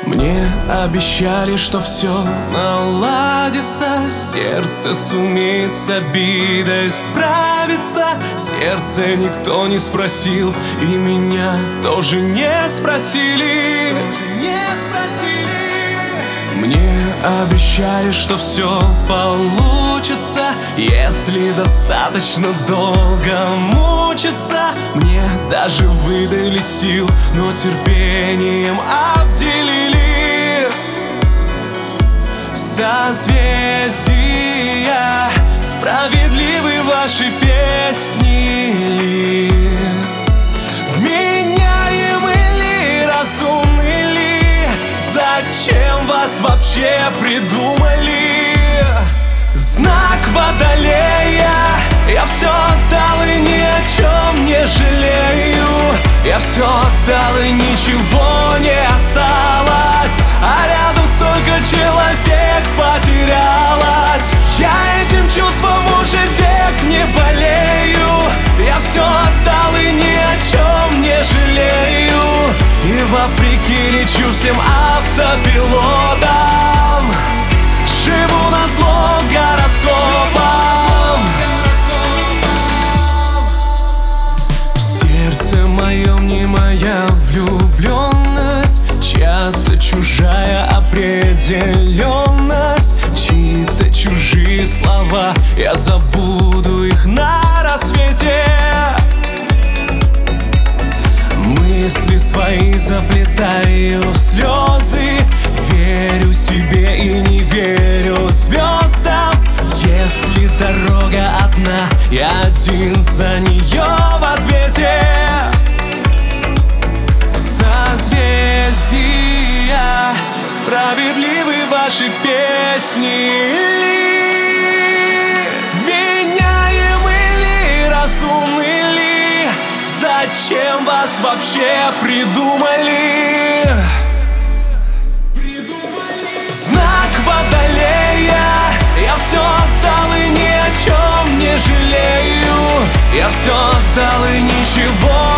Мне обещали, что все наладится, сердце сумеет с обидой справиться. Сердце никто не спросил, и меня тоже не спросили. Мне обещали, что все получится, если достаточно долго мучиться. Мне даже выдали сил, но терпением обделили. Созвездия, справедливы ваши песни ли? Вменяемы ли, разумны ли? Зачем вас вообще придумали? Знак Водолея, я все отдал и ни о чем не жалею. Я все отдал и ничего не осталось, а рядом столько человек потерялось. Я этим чувством уже век не болею. Я все отдал и ни о чем не жалею. И вопреки лечу всем автопилотам, живу назло гороскопам. В сердце моем не моя влюбленность, чья-то чужая определенность, чьи-то чужие слова, я забуду их на рассвете. Мысли свои заплетаю в слезы, верю себе и не верю звездам. Если дорога одна, я один за нее в ответе. Созвездия, справедливы ваши песни ли? Вменяемы ли, разумны ли? Зачем вас вообще придумали? Знак Водолея, я все отдал и ни о чем не жалею. Я все отдал и ничего